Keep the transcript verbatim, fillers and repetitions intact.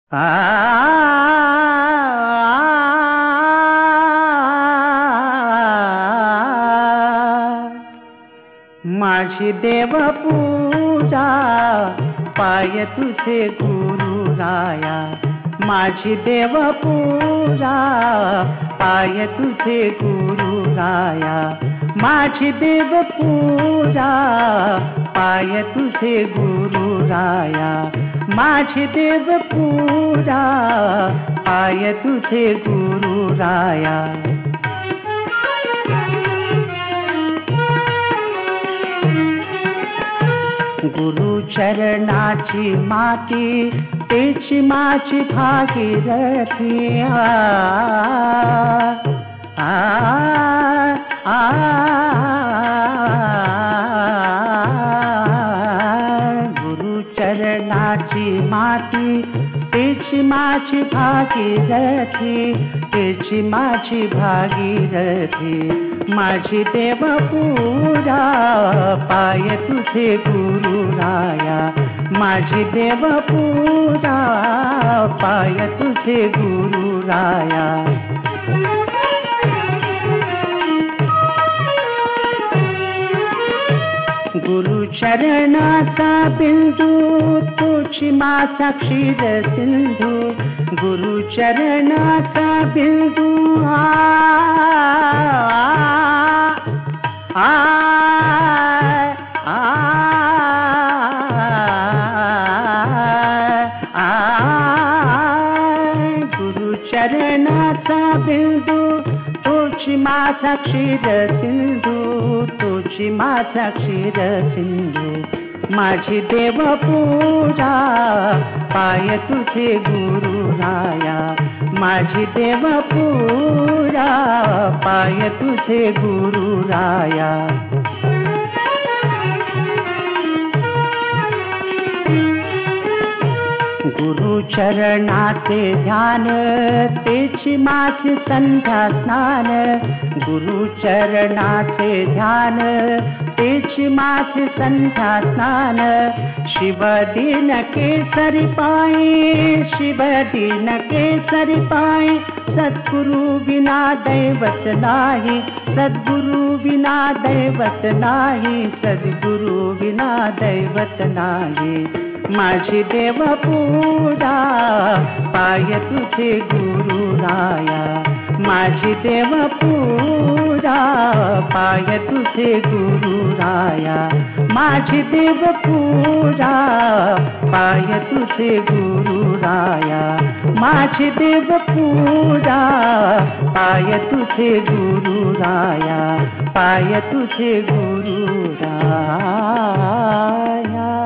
आ माझी देव पूजा पाय तुझे गुरुराया, माझी देव पूजा पाय तुझे गुरुराया, माझी देव पूजा पाय तुझे गुरुराया, माझी देव पूजा पाय तुझे गुरुराया। गुरु चरणाची माती तेची माझी भागीरथी, आ आ आ गुरु चरणाची माती तेची माझी भागीरथी, तेची माझी भागीरथी, माझी देव पूजा पाय तुझे गुरुराया, माझी देव पूजा पाय तुझे गुरुराया। गुरु चरणाचा बिंदू तुझी माझा क्षीर सिंधू, गुरु चरणाचा बिंदू आ आ आ गुरु चरणाचा बिंदू तुझी माझा क्षीर सिंधू, तुझी माझा क्षीर सिंधू, माझी देव पूजा पाय तुझे गुरुराया, माझी देव पूजा पाय तुझे गुरुराया। गुरु चरणाचे ध्यान तेची माझी संध्या स्नान, गुरु चरणाचे ध्यान तेची माझी संध्या स्नान, शिव दिन केसरी पायी, शिव दिन केसरी पायी, सद्गुरु विना दैवत नाही, सद्गुरु विना दैवत नाही, सद्गुरु विना दैवत नाही, माझी देव पूजा पाय तुझे गुरुराया, माझी देव पूजा पाय तुझे गुरुराया, माझी देव पूजा पाय तुझे गुरुराया, माझी देव पूजा पाय तुझे गुरुराया, पाय तुझे गुरुराया।